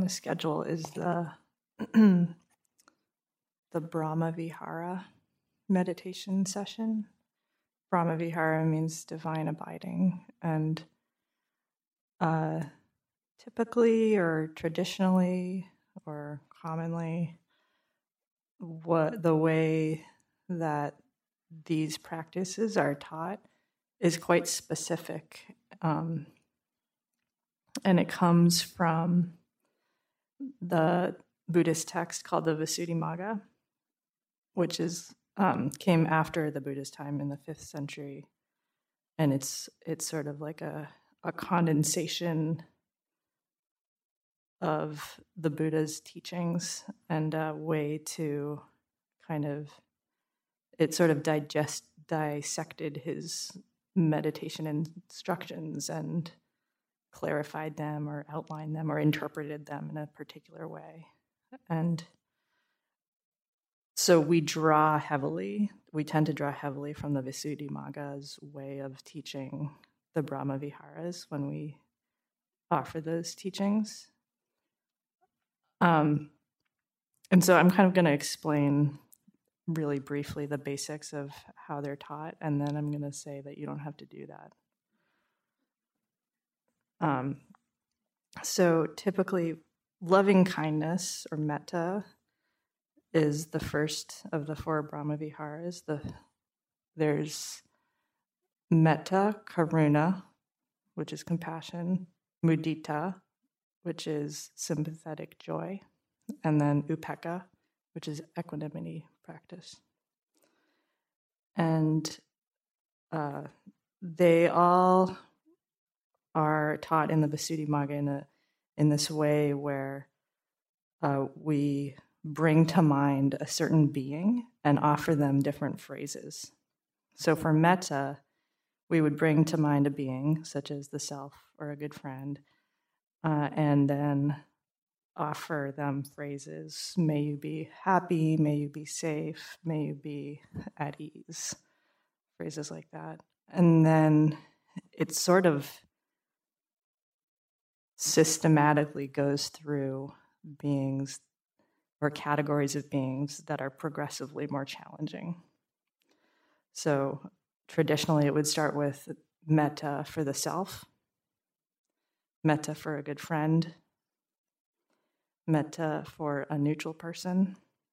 the schedule is the the Brahma Vihara meditation session. Brahma Vihara means divine abiding, and typically or traditionally or commonly, what the way that these practices are taught is quite specific, and it comes from the Buddhist text called the Visuddhimagga, which is came after the Buddha's time in the 5th century, and it's sort of like a condensation of the Buddha's teachings and a way to kind of, it sort of dissected his meditation instructions and clarified them or outlined them or interpreted them in a particular way. And so we tend to draw heavily from the Visuddhimagga's way of teaching the Brahma Viharas when we offer those teachings. And so I'm kind of going to explain really briefly the basics of how they're taught, and then I'm going to say that you don't have to do that. So typically, loving kindness or metta is the first of the 4 Brahma Viharas. There's metta, karuna, which is compassion, mudita, which is sympathetic joy, and then upekkha, which is equanimity practice. And they all are taught in the Visuddhimagga in this way where we bring to mind a certain being and offer them different phrases. So for metta, we would bring to mind a being, such as the self or a good friend, and then offer them phrases. May you be happy, may you be safe, may you be at ease. Phrases like that. And then it sort of systematically goes through beings or categories of beings that are progressively more challenging. So traditionally it would start with metta for the self, metta for a good friend, metta for a neutral person,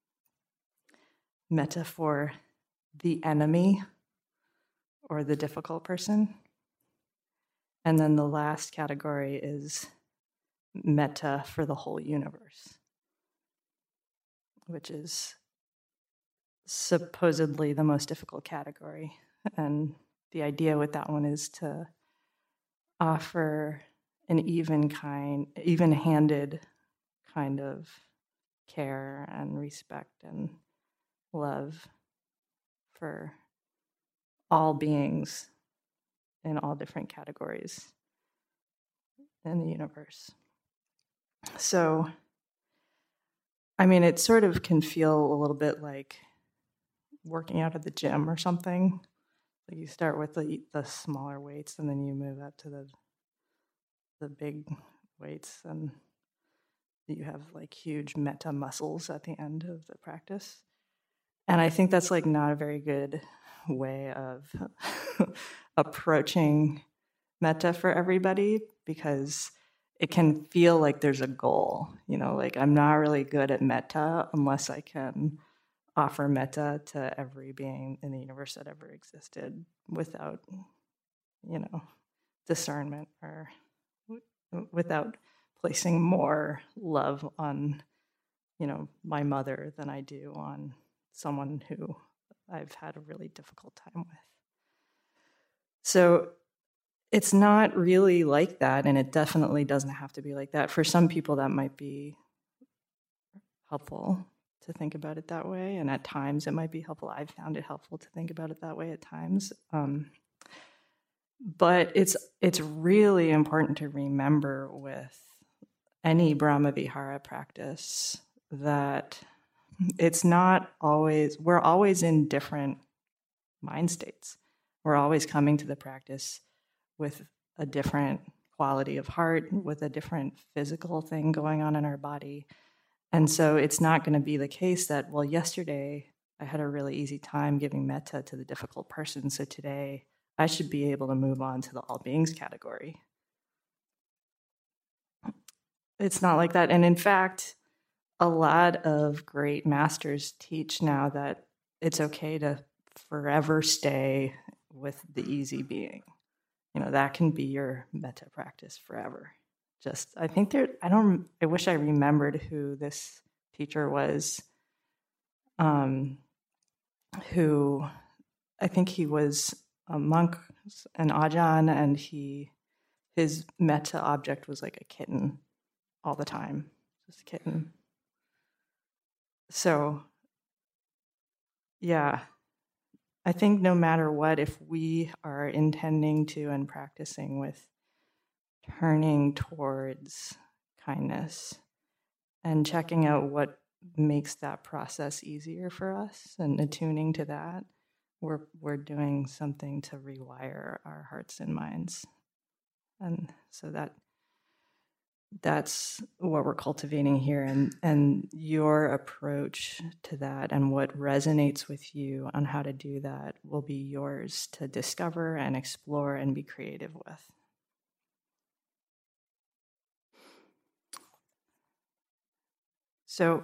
metta for the enemy or the difficult person. And then the last category is metta for the whole universe, which is supposedly the most difficult category. And the idea with that one is to offer an even-handed kind of care and respect and love for all beings in all different categories in the universe. So, I mean, it sort of can feel a little bit like working out at the gym or something. Like you start with the smaller weights and then you move up to the big weights, and you have like huge metta muscles at the end of the practice. And I think that's like not a very good way of approaching metta for everybody, because it can feel like there's a goal, like I'm not really good at metta unless I can offer metta to every being in the universe that ever existed without, discernment or without placing more love on, my mother than I do on someone who I've had a really difficult time with. So it's not really like that, and it definitely doesn't have to be like that. For some people, that might be helpful to think about it that way, and at times it might be helpful. I've found it helpful to think about it that way at times. But it's really important to remember with any Brahma Vihara practice that it's not always, we're always in different mind states. We're always coming to the practice with a different quality of heart, with a different physical thing going on in our body. And so it's not going to be the case that, well, yesterday I had a really easy time giving metta to the difficult person, so today I should be able to move on to the all beings category. It's not like that. And in fact, a lot of great masters teach now that it's okay to forever stay with the easy being. That can be your metta practice forever. I think I wish I remembered who this teacher was, who I think he was a monk, an Ajahn, and his metta object was like a kitten all the time, just a kitten. So, yeah, I think no matter what, if we are intending to and practicing with turning towards kindness and checking out what makes that process easier for us and attuning to that, we're doing something to rewire our hearts and minds. And so that's what we're cultivating here, and your approach to that and what resonates with you on how to do that will be yours to discover and explore and be creative with. So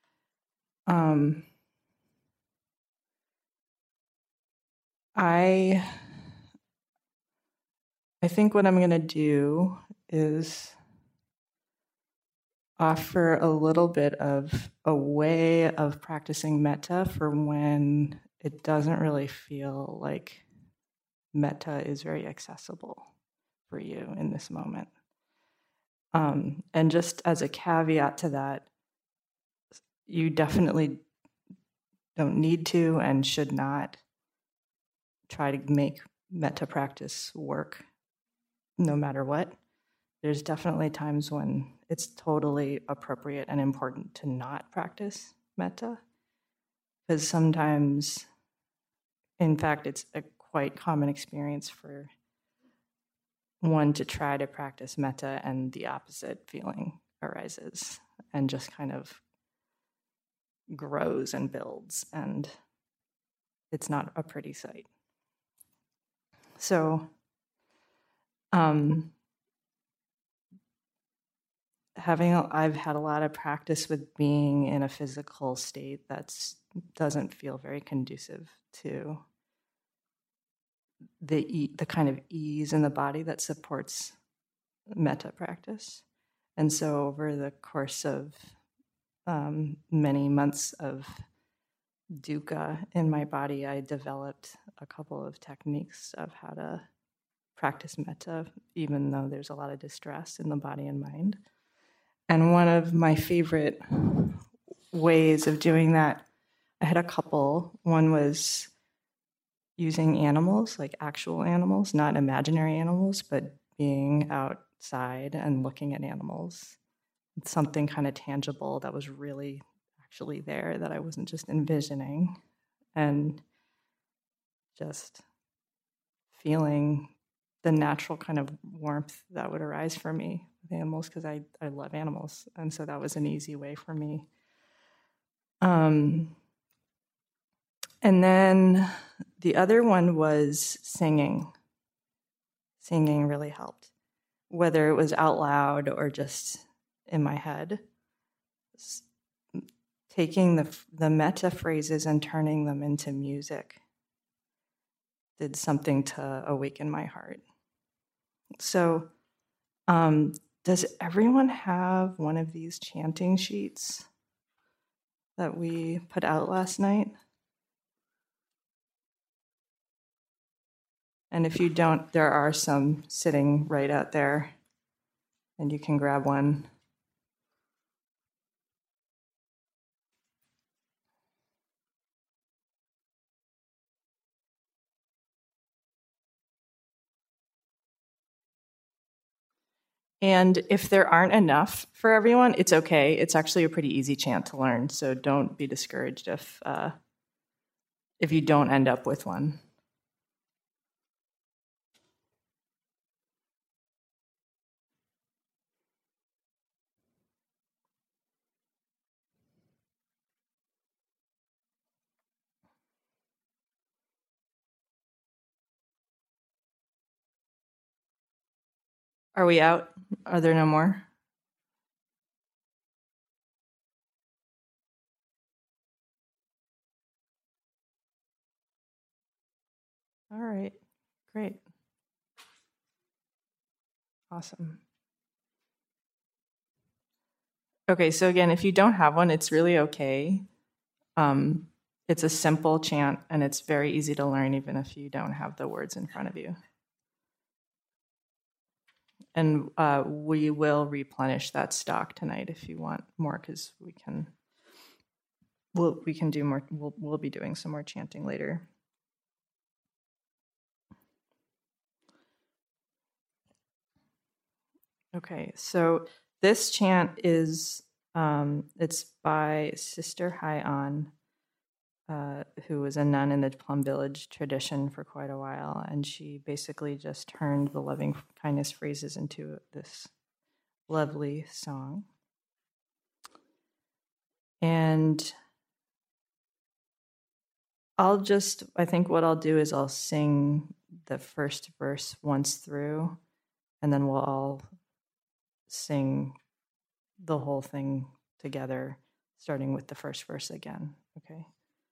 I think what I'm going to do is offer a little bit of a way of practicing metta for when it doesn't really feel like metta is very accessible for you in this moment. And just as a caveat to that, you definitely don't need to and should not try to make metta practice work no matter what. There's definitely times when it's totally appropriate and important to not practice metta, because sometimes, in fact, it's a quite common experience for one to try to practice metta and the opposite feeling arises and just kind of grows and builds, and it's not a pretty sight. So I've had a lot of practice with being in a physical state that doesn't feel very conducive to the kind of ease in the body that supports metta practice. And so over the course of many months of dukkha in my body, I developed a couple of techniques of how to practice metta, even though there's a lot of distress in the body and mind. And one of my favorite ways of doing that, I had a couple. One was using animals, like actual animals, not imaginary animals, but being outside and looking at animals. It's something kind of tangible that was really actually there, that I wasn't just envisioning, and just feeling the natural kind of warmth that would arise for me with animals, because I love animals. And so that was an easy way for me. And then the other one was singing. Singing really helped, whether it was out loud or just in my head. Taking the metta phrases and turning them into music did something to awaken my heart. So, does everyone have one of these chanting sheets that we put out last night? And if you don't, there are some sitting right out there, and you can grab one. And if there aren't enough for everyone, it's okay. It's actually a pretty easy chant to learn, so don't be discouraged if you don't end up with one. Are we out? Are there no more? All right, great. Awesome. Okay, so again, if you don't have one, it's really okay. It's a simple chant and it's very easy to learn even if you don't have the words in front of you. And we will replenish that stock tonight if you want more, because we can do more. We'll be doing some more chanting later. Okay, so this chant is it's by Sister High-On, who was a nun in the Plum Village tradition for quite a while, and she basically just turned the loving kindness phrases into this lovely song. And I think what I'll do is I'll sing the first verse once through, and then we'll all sing the whole thing together, starting with the first verse again, okay?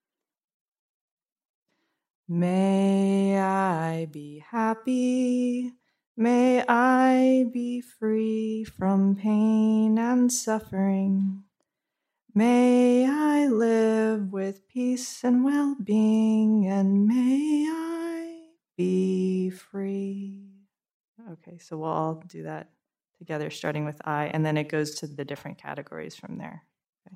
May I be happy, may I be free from pain and suffering. May I live with peace and well-being, and may I be free. Okay, so we'll all do that together, starting with I, and then it goes to the different categories from there. Okay.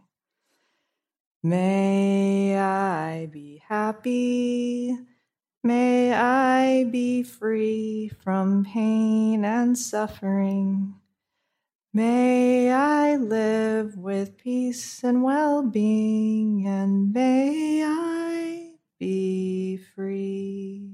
May I be happy. May I be free from pain and suffering. May I live with peace and well-being, and may I be free.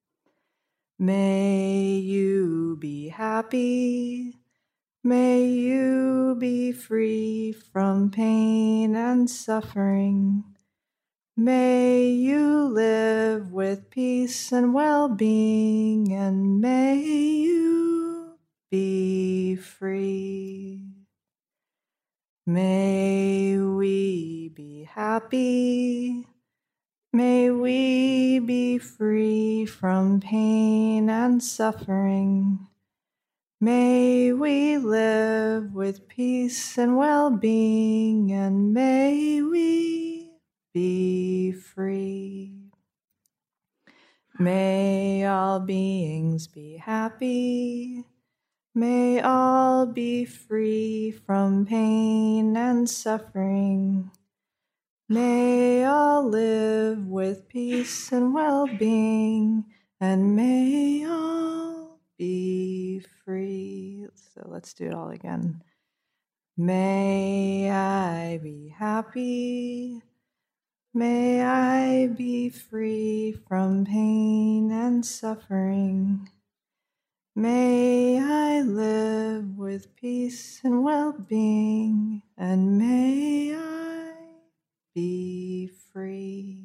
May you be happy. May you be free from pain and suffering. May you live with peace and well-being, and may you be free. May we be happy. May we be free from pain and suffering. May we live with peace and well-being, and may we be free. May all beings be happy. May all be free from pain and suffering. May all live with peace and well-being, and may all be free. So let's do it all again. May I be happy. May I be free from pain and suffering. May I live with peace and well-being, and may I be free.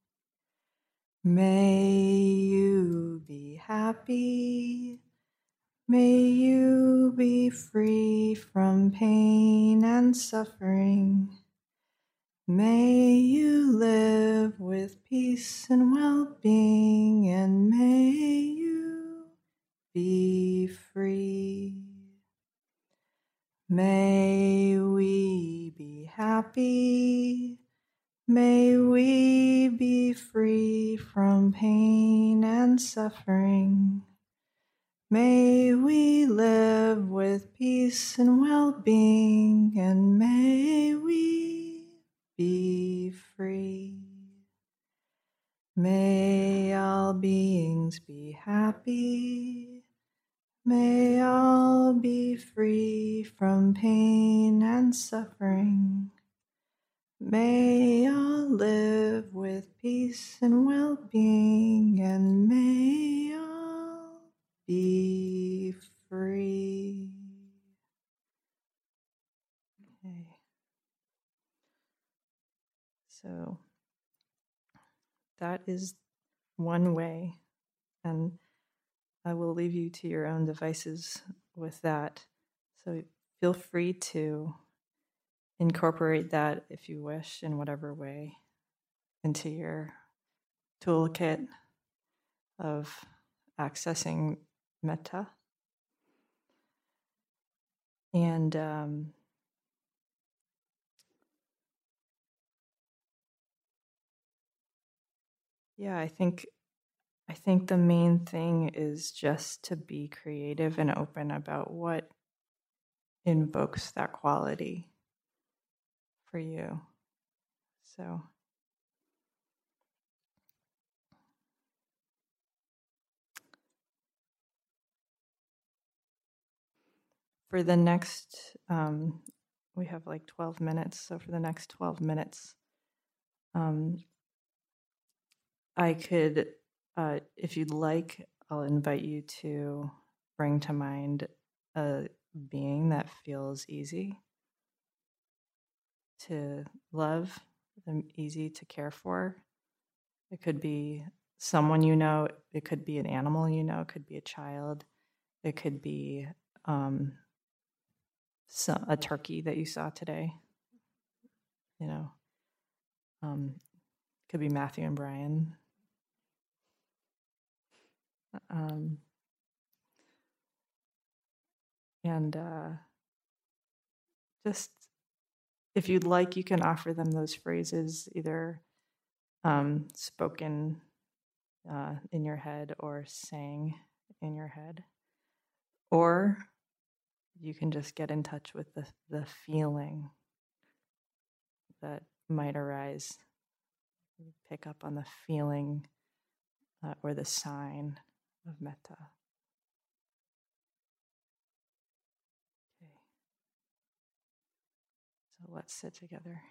May you be happy. May you be free from pain and suffering. May you live with peace and well-being, and may you be free. May we be happy. May we be free from pain and suffering. May we live with peace and well-being, and may we be free. May all beings be happy. May all be free from pain and suffering. May all live with peace and well-being, and may all be free. Okay. So that is one way, and I will leave you to your own devices with that. So feel free to incorporate that if you wish in whatever way into your toolkit of accessing metta. And yeah, I think the main thing is just to be creative and open about what invokes that quality for you. So for the next, we have like 12 minutes. So for the next 12 minutes, I could, if you'd like, I'll invite you to bring to mind a being that feels easy to love, easy to care for. It could be someone you know, it could be an animal you know, it could be a child, it could be a turkey that you saw today, you know, it could be Matthew and Brian. Um, and just if you'd like, you can offer them those phrases either spoken in your head or sang in your head, or you can just get in touch with the feeling that might arise. Pick up on the feeling or the sign of metta. Okay. So let's sit together.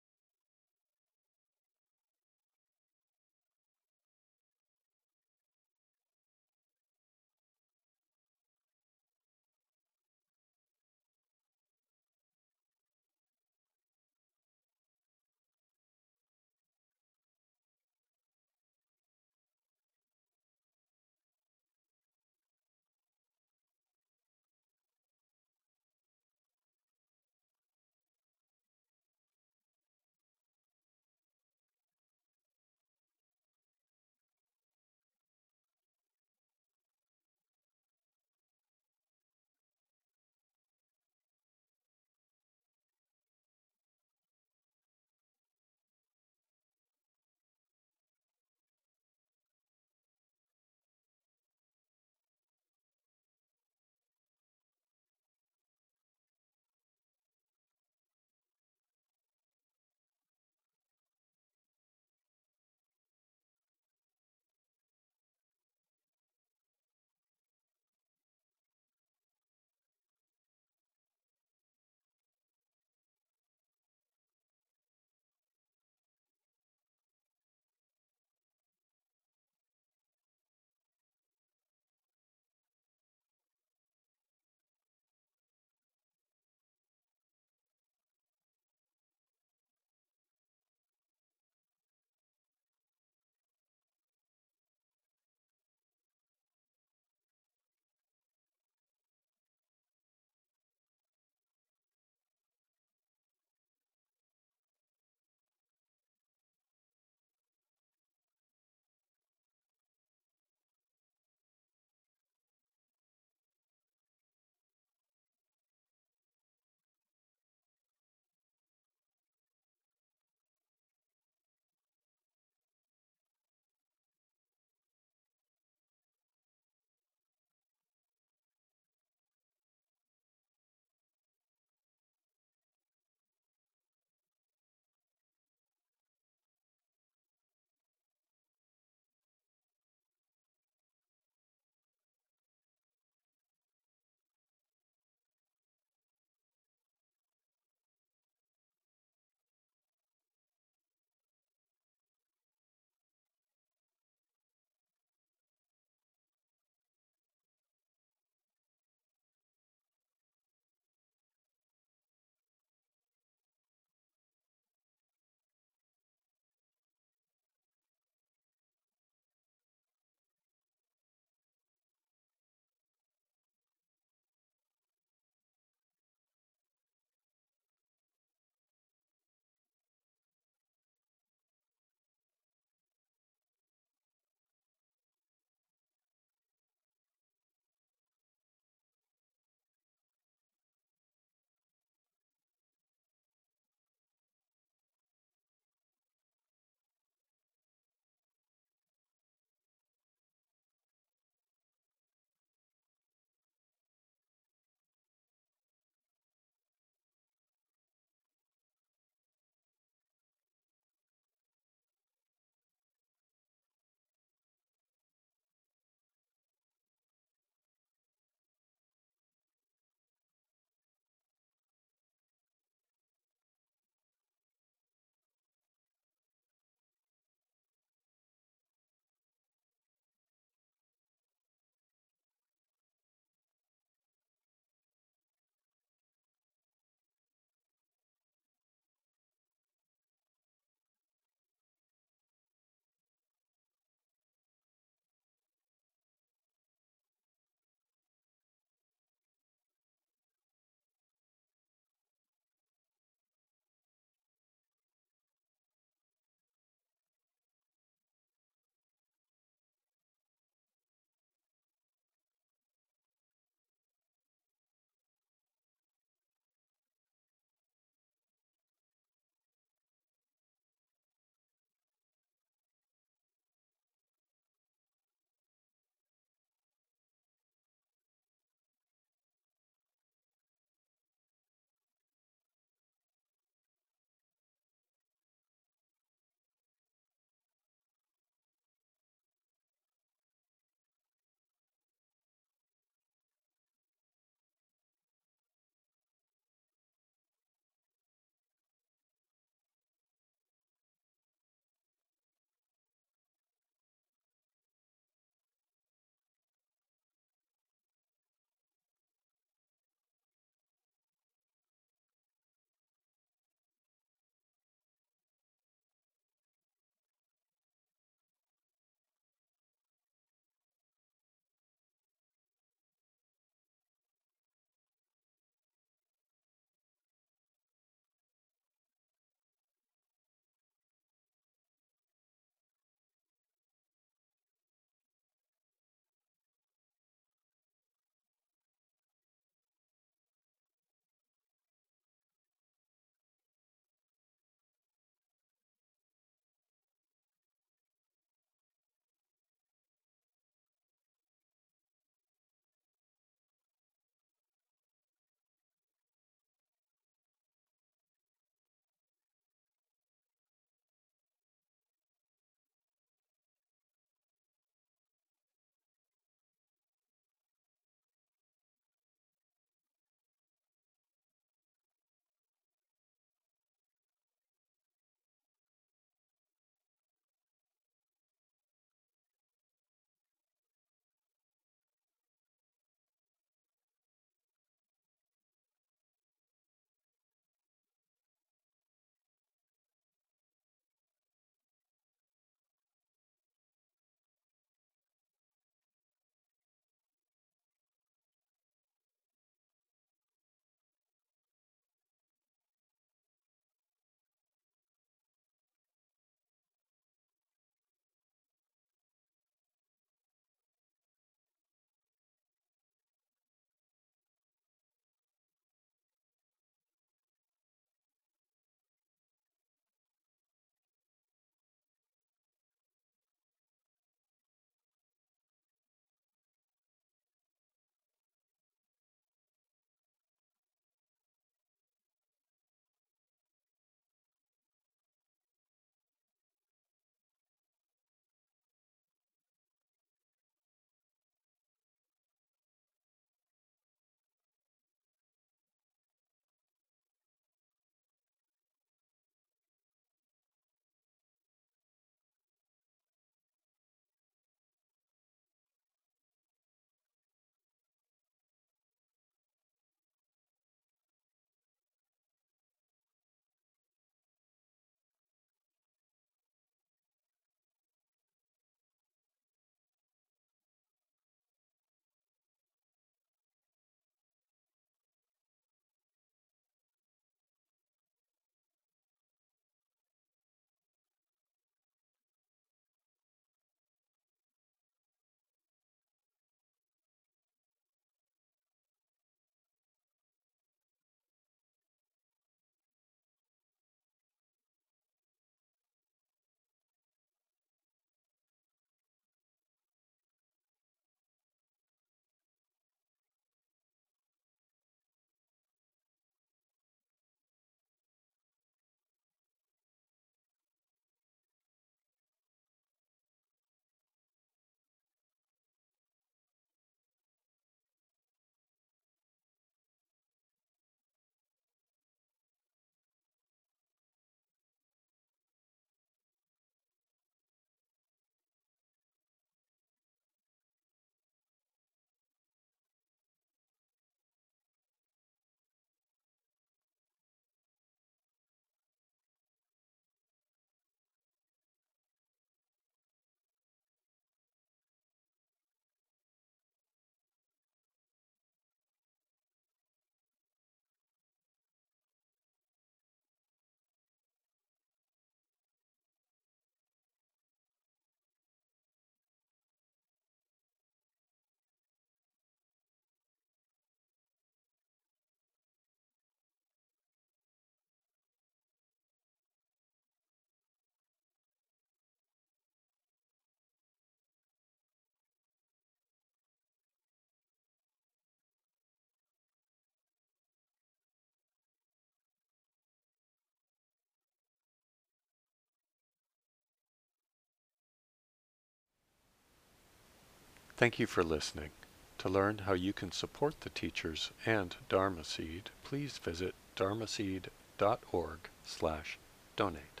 Thank you for listening. To learn how you can support the teachers and Dharma Seed, please visit dharmaseed.org/donate.